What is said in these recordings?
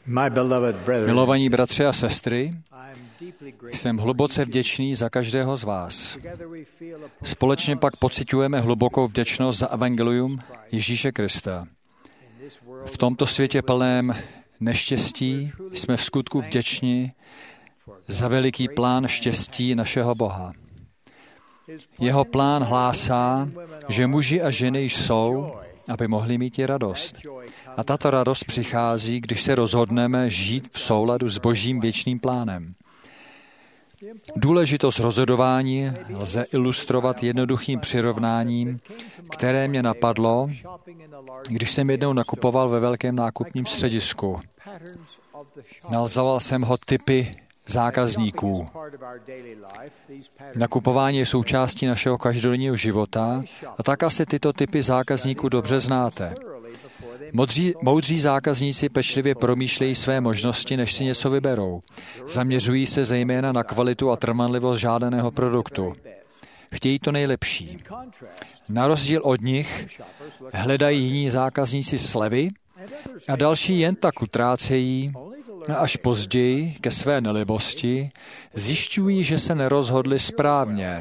Milovaní bratři a sestry, jsem hluboce vděčný za každého z vás. Společně pak pociťujeme hlubokou vděčnost za evangelium Ježíše Krista. V tomto světě plném neštěstí jsme v skutku vděční za veliký plán štěstí našeho Boha. Jeho plán hlásá, že muži a ženy jsou, aby mohli mít i radost. A tato radost přichází, když se rozhodneme žít v souladu s Božím věčným plánem. Důležitost rozhodování lze ilustrovat jednoduchým přirovnáním, které mě napadlo, když jsem jednou nakupoval ve velkém nákupním středisku. Nazval jsem ho typy zákazníků. Nakupování je součástí našeho každodenního života a tak asi tyto typy zákazníků dobře znáte. Moudří zákazníci pečlivě promýšlejí své možnosti, než si něco vyberou. Zaměřují se zejména na kvalitu a trvanlivost žádaného produktu. Chtějí to nejlepší. Na rozdíl od nich hledají jiní zákazníci slevy a další jen tak utrácejí a až později, ke své nelibosti, zjišťují, že se nerozhodli správně.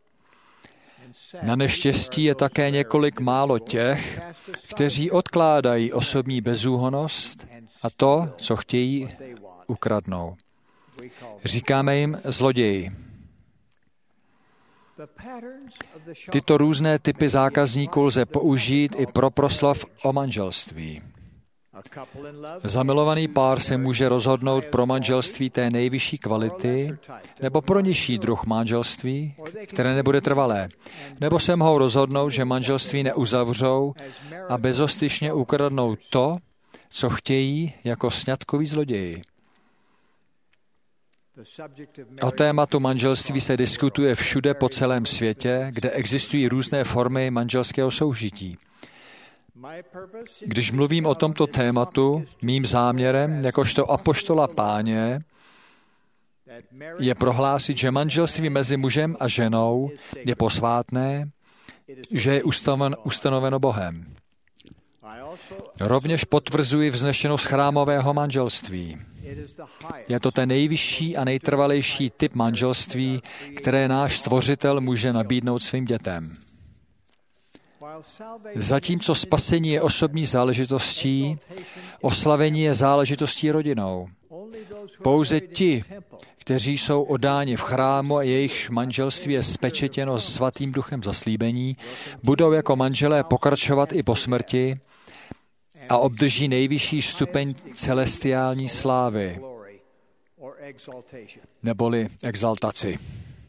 Na neštěstí je také několik málo těch, kteří odkládají osobní bezúhonnost a to, co chtějí, ukradnou. Říkáme jim zloději. Tyto různé typy zákazníků lze použít i pro proslov o manželství. Zamilovaný pár se může rozhodnout pro manželství té nejvyšší kvality nebo pro nižší druh manželství, které nebude trvalé. Nebo se mohou rozhodnout, že manželství neuzavřou a bezostyšně ukradnou to, co chtějí, jako sňatkoví zloději. O tématu manželství se diskutuje všude po celém světě, kde existují různé formy manželského soužití. Když mluvím o tomto tématu, mým záměrem, jakožto apoštola Páně, je prohlásit, že manželství mezi mužem a ženou je posvátné, že je ustanoveno Bohem. Rovněž potvrzuji vznešenost chrámového manželství. Je to ten nejvyšší a nejtrvalejší typ manželství, které náš Stvořitel může nabídnout svým dětem. Zatímco spasení je osobní záležitostí, oslavení je záležitostí rodinou. Pouze ti, kteří jsou oddáni v chrámu a jejichž manželství je spečetěno svatým duchem zaslíbení, budou jako manželé pokračovat i po smrti a obdrží nejvyšší stupeň celestiální slávy, neboli exaltaci.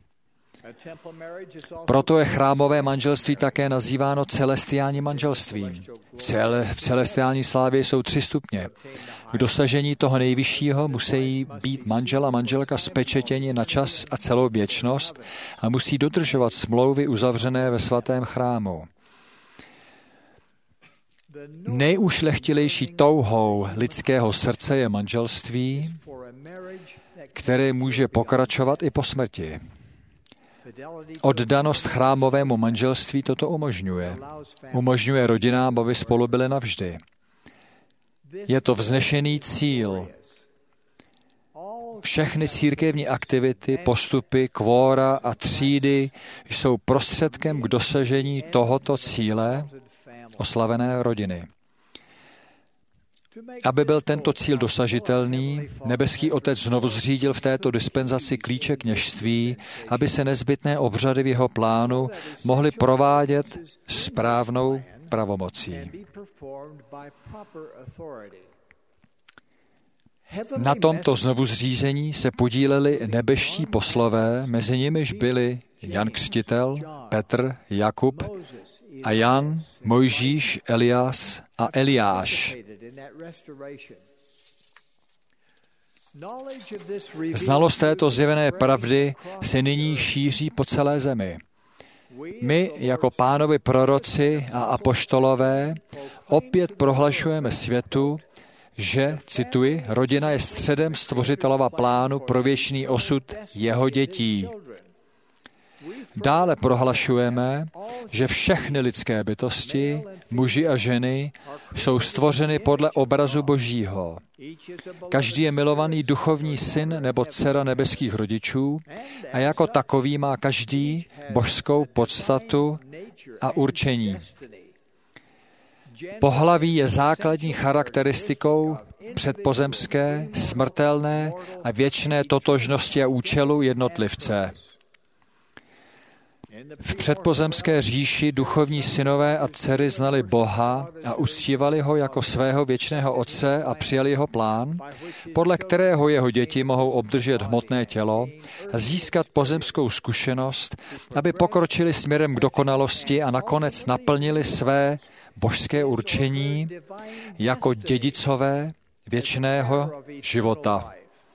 Proto je chrámové manželství také nazýváno celestiálním manželstvím. V celestiální slávě jsou 3 stupně. K dosažení toho nejvyššího musí být manžel a manželka spečetěni na čas a celou věčnost a musí dodržovat smlouvy uzavřené ve svatém chrámu. Nejušlechtilejší touhou lidského srdce je manželství, které může pokračovat i po smrti. Oddanost chrámovému manželství toto umožňuje. Umožňuje rodinám, aby spolu byly navždy. Je to vznešený cíl. Všechny církevní aktivity, postupy, kvóra a třídy jsou prostředkem k dosažení tohoto cíle oslavené rodiny. Aby byl tento cíl dosažitelný, nebeský Otec znovu zřídil v této dispenzaci klíče kněžství, aby se nezbytné obřady v jeho plánu mohly provádět správnou pravomocí. Na tomto znovuzřízení se podíleli nebeští poslové, mezi nimiž byli Jan Křtitel, Petr, Jakub a Jan, Mojžíš, Elias a Eliáš. Znalost této zjevené pravdy se nyní šíří po celé zemi. My, jako Pánovi proroci a apoštolové, opět prohlašujeme světu, že, cituji, rodina je středem Stvořitelova plánu pro věčný osud jeho dětí. Dále prohlašujeme, že všechny lidské bytosti, muži a ženy, jsou stvořeny podle obrazu Božího. Každý je milovaný duchovní syn nebo dcera nebeských rodičů a jako takový má každý božskou podstatu a určení. Pohlaví je základní charakteristikou předpozemské, smrtelné a věčné totožnosti a účelu jednotlivce. V předpozemské říši duchovní synové a dcery znali Boha a uctívali ho jako svého věčného otce a přijali jeho plán, podle kterého jeho děti mohou obdržet hmotné tělo a získat pozemskou zkušenost, aby pokročili směrem k dokonalosti a nakonec naplnili své božské určení jako dědicové věčného života.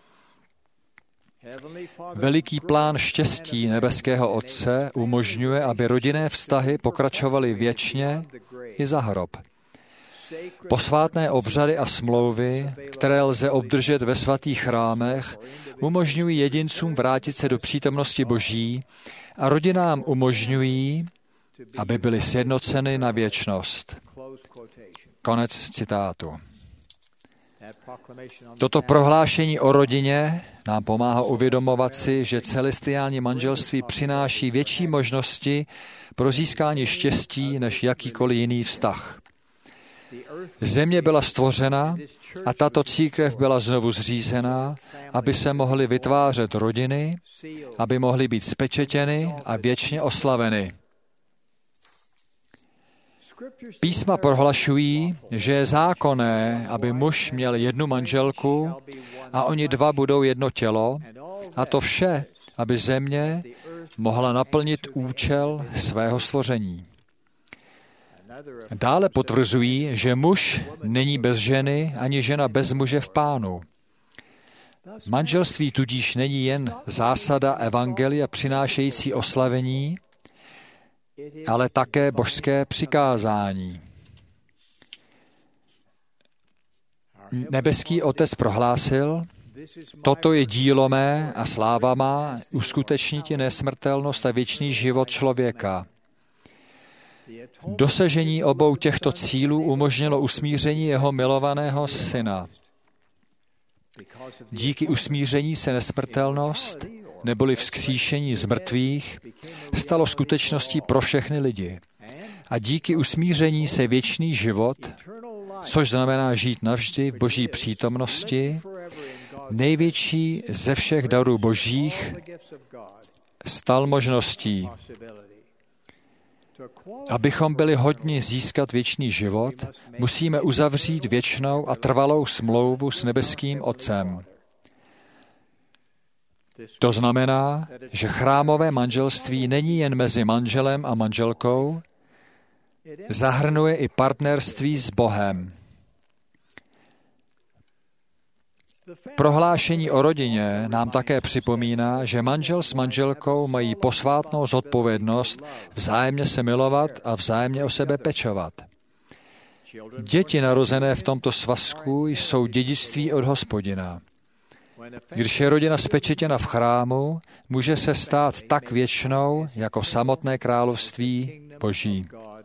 Veliký plán štěstí nebeského Otce umožňuje, aby rodinné vztahy pokračovaly věčně i za hrob. Posvátné obřady a smlouvy, které lze obdržet ve svatých chrámech, umožňují jedincům vrátit se do přítomnosti Boží a rodinám umožňují, aby byly sjednoceny na věčnost. Konec citátu. Toto prohlášení o rodině nám pomáhá uvědomovat si, že celestiální manželství přináší větší možnosti pro získání štěstí než jakýkoliv jiný vztah. Země byla stvořena a tato církev byla znovu zřízena, aby se mohly vytvářet rodiny, aby mohly být spečetěny a věčně oslaveny. Písma prohlašují, že je zákonné, aby muž měl jednu manželku a oni dva budou jedno tělo, a to vše, aby země mohla naplnit účel svého stvoření. Dále potvrzují, že muž není bez ženy, ani žena bez muže v Pánu. Manželství tudíž není jen zásada evangelia přinášející oslavení, ale také božské přikázání. Nebeský Otec prohlásil, toto je dílo mé a sláva má, uskutečnit nesmrtelnost a věčný život člověka. Dosažení obou těchto cílů umožnilo usmíření jeho milovaného syna. Díky usmíření se nesmrtelnost, neboli vzkříšení z mrtvých, stalo skutečností pro všechny lidi. A díky usmíření se věčný život, což znamená žít navždy v Boží přítomnosti, největší ze všech darů božích, stal možností. Abychom byli hodni získat věčný život, musíme uzavřít věčnou a trvalou smlouvu s nebeským Otcem. To znamená, že chrámové manželství není jen mezi manželem a manželkou, zahrnuje i partnerství s Bohem. Prohlášení o rodině nám také připomíná, že manžel s manželkou mají posvátnou zodpovědnost vzájemně se milovat a vzájemně o sebe pečovat. Děti narozené v tomto svazku jsou dědictví od Hospodina. Když je rodina spečetěna v chrámu, může se stát tak věčnou, jako samotné království Boží.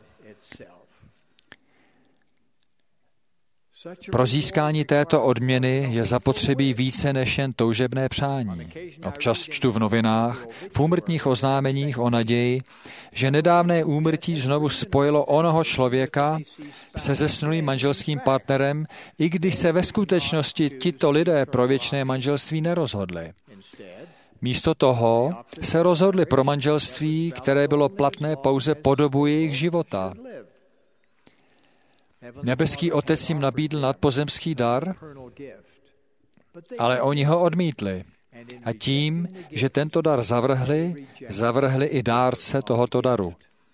Pro získání této odměny je zapotřebí více než jen toužebné přání. Občas čtu v novinách, v úmrtních oznámeních o naději, že nedávné úmrtí znovu spojilo onoho člověka se zesnulým manželským partnerem, i když se ve skutečnosti tito lidé pro věčné manželství nerozhodli. Místo toho se rozhodli pro manželství, které bylo platné pouze po dobu jejich života. Nebeský Otec jim nabídl nadpozemský dar, ale oni ho odmítli. A tím, že tento dar zavrhli i dárce tohoto daru.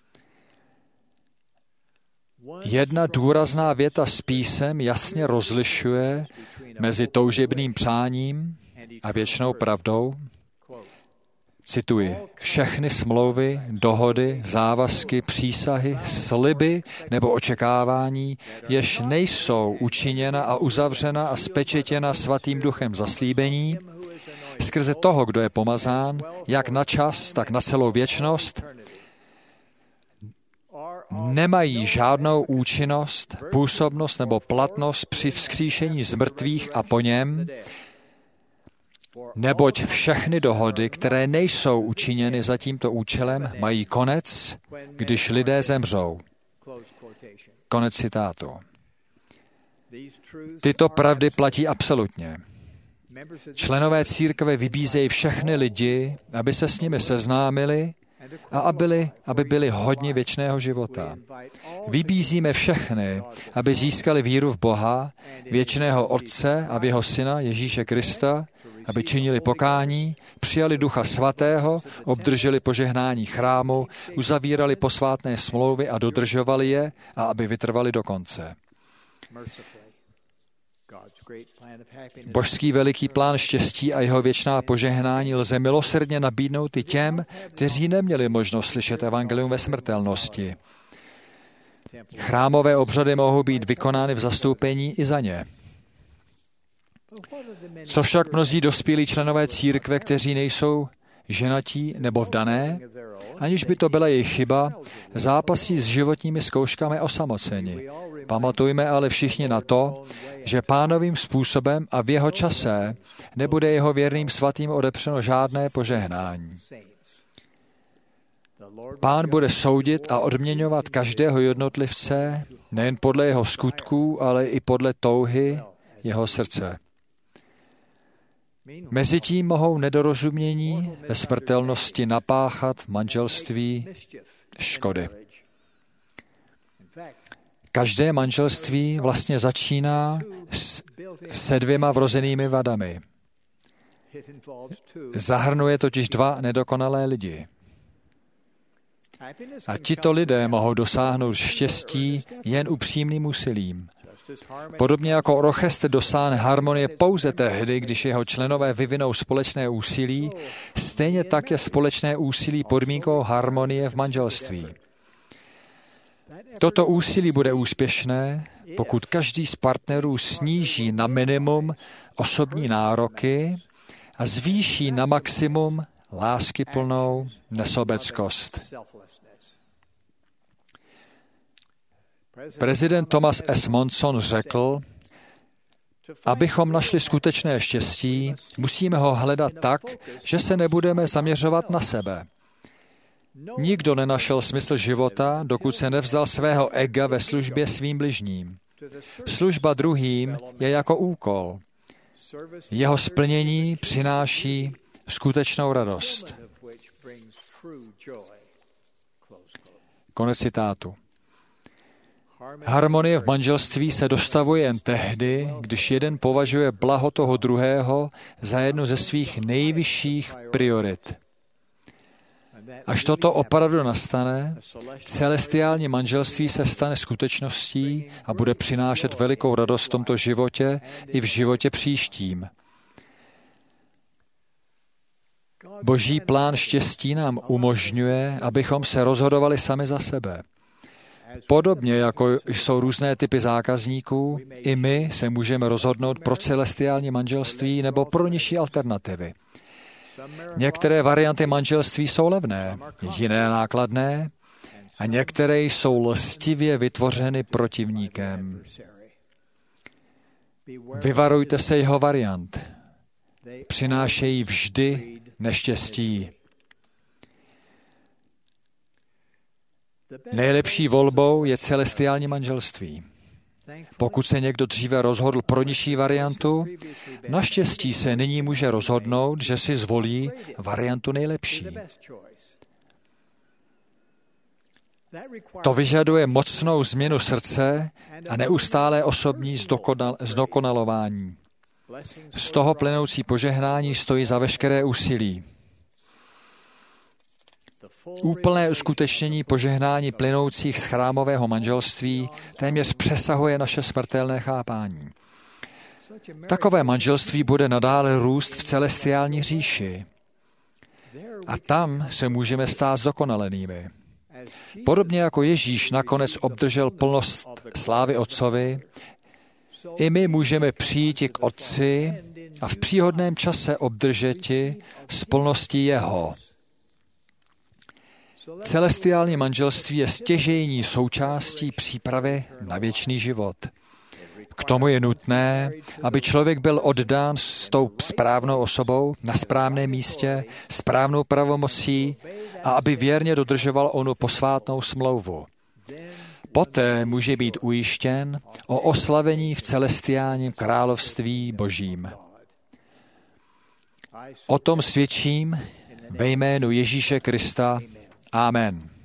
Jedna důrazná věta z písem jasně rozlišuje mezi toužebným přáním a věčnou pravdou. Cituji, všechny smlouvy, dohody, závazky, přísahy, sliby nebo očekávání, jež nejsou učiněna a uzavřena a spečetěna svatým duchem zaslíbení, skrze toho, kdo je pomazán, jak na čas, tak na celou věčnost, nemají žádnou účinnost, působnost nebo platnost při vzkříšení z mrtvých a po něm, neboť všechny dohody, které nejsou učiněny za tímto účelem, mají konec, když lidé zemřou. Konec citátu. Tyto pravdy platí absolutně. Členové církve vybízejí všechny lidi, aby se s nimi seznámili a aby byli hodni věčného života. Vybízíme všechny, aby získali víru v Boha, věčného Otce a v jeho Syna Ježíše Krista, aby činili pokání, přijali Ducha Svatého, obdrželi požehnání chrámu, uzavírali posvátné smlouvy a dodržovali je a aby vytrvali do konce. Božský veliký plán štěstí a jeho věčná požehnání lze milosrdně nabídnout i těm, kteří neměli možnost slyšet evangelium ve smrtelnosti. Chrámové obřady mohou být vykonány v zastoupení i za ně. Co však mnozí dospělí členové církve, kteří nejsou ženatí nebo vdané, aniž by to byla jejich chyba, zápasí s životními zkouškami osamoceni. Pamatujme ale všichni na to, že Pánovým způsobem a v jeho čase nebude jeho věrným svatým odepřeno žádné požehnání. Pán bude soudit a odměňovat každého jednotlivce nejen podle jeho skutků, ale i podle touhy jeho srdce. Mezitím mohou nedorozumění ve smrtelnosti napáchat v manželství škody. Každé manželství vlastně začíná se 2 vrozenými vadami. Zahrnuje totiž 2 nedokonalé lidi. A tito lidé mohou dosáhnout štěstí jen upřímným úsilím. Podobně jako orchestr dosáhne harmonie pouze tehdy, když jeho členové vyvinou společné úsilí, stejně tak je společné úsilí podmínkou harmonie v manželství. Toto úsilí bude úspěšné, pokud každý z partnerů sníží na minimum osobní nároky a zvýší na maximum láskyplnou nesobeckost. Prezident Thomas S. Monson řekl, abychom našli skutečné štěstí, musíme ho hledat tak, že se nebudeme zaměřovat na sebe. Nikdo nenašel smysl života, dokud se nevzdal svého ega ve službě svým bližním. Služba druhým je jako úkol. Jeho splnění přináší skutečnou radost. Konec citátu. Harmonie v manželství se dostavuje jen tehdy, když jeden považuje blaho toho druhého za jednu ze svých nejvyšších priorit. Až toto opravdu nastane, celestiální manželství se stane skutečností a bude přinášet velikou radost v tomto životě i v životě příštím. Boží plán štěstí nám umožňuje, abychom se rozhodovali sami za sebe. Podobně jako jsou různé typy zákazníků, i my se můžeme rozhodnout pro celestiální manželství nebo pro nižší alternativy. Některé varianty manželství jsou levné, jiné nákladné a některé jsou lstivě vytvořeny protivníkem. Vyvarujte se jeho variant. Přinášejí vždy neštěstí. Nejlepší volbou je celestiální manželství. Pokud se někdo dříve rozhodl pro nižší variantu, naštěstí se nyní může rozhodnout, že si zvolí variantu nejlepší. To vyžaduje mocnou změnu srdce a neustálé osobní zdokonalování. Z toho plynoucí požehnání stojí za veškeré úsilí. Úplné uskutečnění požehnání plynoucích z chrámového manželství téměř přesahuje naše smrtelné chápání. Takové manželství bude nadále růst v celestiální říši. A tam se můžeme stát zdokonalenými. Podobně jako Ježíš nakonec obdržel plnost slávy Otcovi, i my můžeme přijít k Otci a v příhodném čase obdržeti z plnosti jeho. Celestiální manželství je stěžejní součástí přípravy na věčný život. K tomu je nutné, aby člověk byl oddán s tou správnou osobou, na správném místě, správnou pravomocí a aby věrně dodržoval onu posvátnou smlouvu. Poté může být ujištěn o oslavení v celestiálním království Božím. O tom svědčím ve jménu Ježíše Krista. Amen.